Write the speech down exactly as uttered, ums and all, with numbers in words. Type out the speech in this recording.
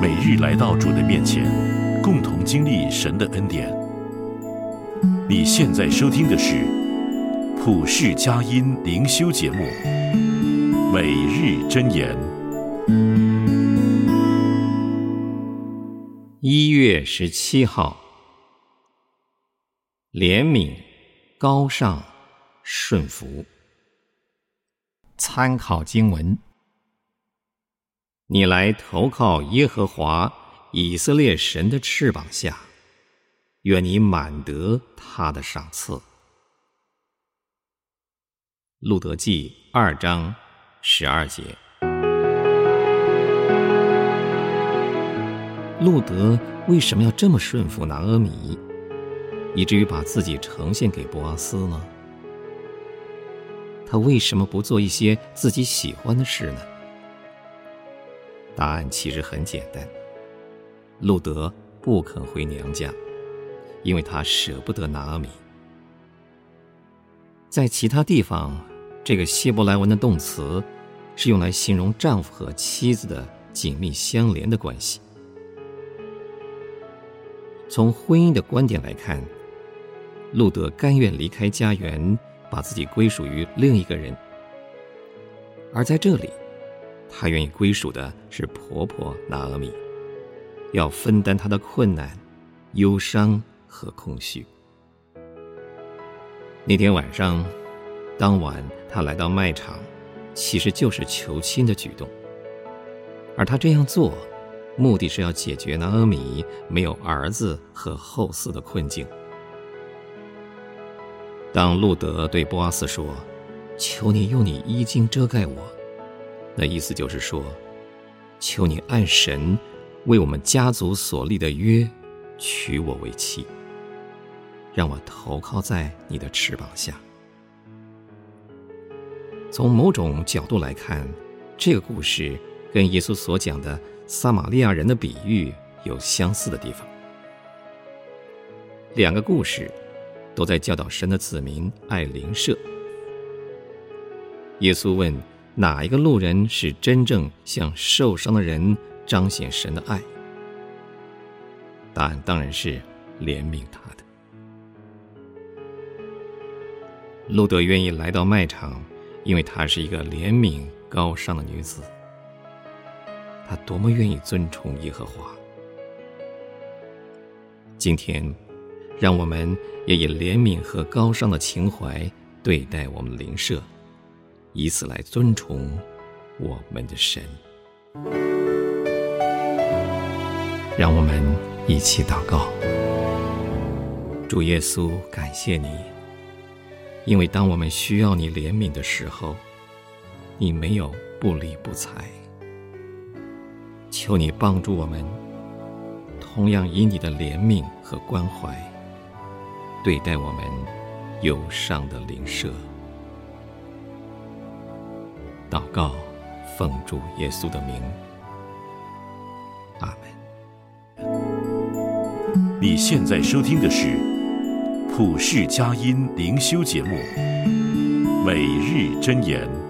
每日来到主的面前，共同经历神的恩典。你现在收听的是普世佳音灵修节目《每日箴言》。 一月十七号，怜悯、高尚、顺服。参考经文：你来投靠耶和华以色列神的翅膀下，愿你满得他的赏赐。路得记二章十二节。路得为什么要这么顺服拿俄米，以至于把自己呈现给波阿斯呢？他为什么不做一些自己喜欢的事呢？答案其实很简单，路得不肯回娘家，因为他舍不得拿俄米。在其他地方，这个希伯来文的动词是用来形容丈夫和妻子的紧密相连的关系。从婚姻的观点来看，路得甘愿离开家园，把自己归属于另一个人，而在这里，她愿意归属的是婆婆拿俄米，要分担她的困难、忧伤和空虚。那天晚上，当晚她来到卖场，其实就是求亲的举动，而她这样做，目的是要解决拿俄米没有儿子和后嗣的困境。当路得对波阿斯说：“求你用你衣襟遮盖我”，那意思就是说，求你按神为我们家族所立的约，娶我为妻，让我投靠在你的翅膀下。从某种角度来看，这个故事跟耶稣所讲的撒玛利亚人的比喻有相似的地方。两个故事都在教导神的子民爱邻舍。耶稣问哪一个路人是真正向受伤的人彰显神的爱？答案当然是怜悯他的。路得愿意来到卖场，因为她是一个怜悯高尚的女子。她多么愿意尊崇耶和华。今天让我们也以怜悯和高尚的情怀对待我们邻舍，以此来尊崇我们的神。让我们一起祷告。主耶稣，感谢你，因为当我们需要你怜悯的时候，你没有不理不睬。求你帮助我们，同样以你的怜悯和关怀对待我们忧伤的邻舍。祷告，奉主耶稣的名，阿门。 你现在收听的是普世佳音灵修节目《每日箴言》。